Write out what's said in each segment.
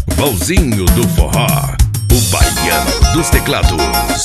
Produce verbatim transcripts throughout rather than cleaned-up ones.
Valzinho do forró, o baiano dos teclados.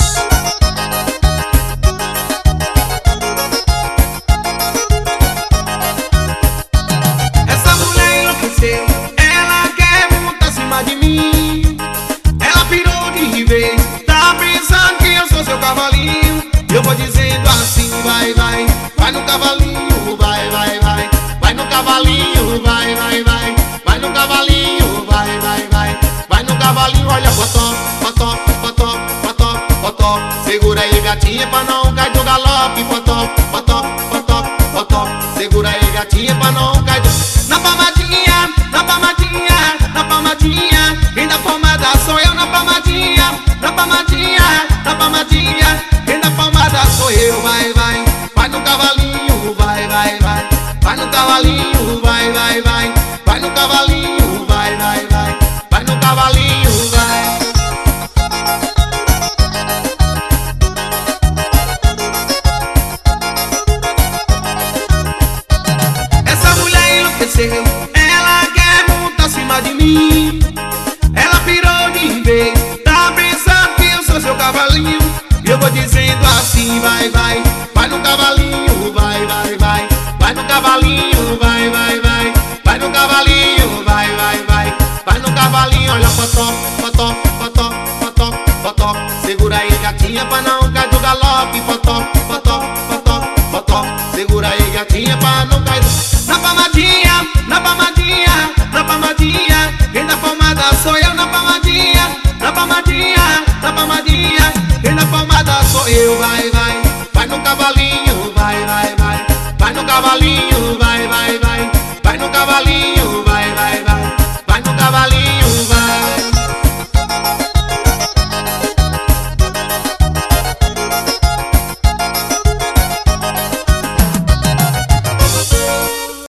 Essa mulher enlouqueceu, ela quer montar acima de mim. Ela pirou de vez, tá pensando que eu sou seu cavalinho. Eu vou dizendo assim, vai, vai, vai no cavalinho, vai, vai, vai, vai no cavalinho, vai, vai, vai, vai no cavalinho, vai, vai, vai, vai no cavalinho. Olha, botó, botó, botó, botó, botó, segura aí, gatinha, pra não cair do galope. Botó, botó, botó, botó, segura aí, gatinha, pra não cair do... Na palmadinha, na palmadinha, na palmadinha, quem dá palmada sou eu na palmadinha, na palmadinha, na palmadinha, quem dá palmada sou eu. Vai, vai, vai no cavalinho, vai, vai, vai, vai no cavalinho, vai, vai, vai, vai no cavalinho, vai, vai, vai, vai no cavalinho, vai. Essa mulher enlouqueceu, ela quer montar acima de mim. Ela pirou de vez, tá pensando que eu sou seu cavalinho. E eu vou dizendo assim, vai, vai, vai no cavalinho, vai, vai, vai, vai no cavalinho, vai, vai, vai, vai no cavalinho, vai, vai, vai, vai no cavalinho. Olha, potó, potó,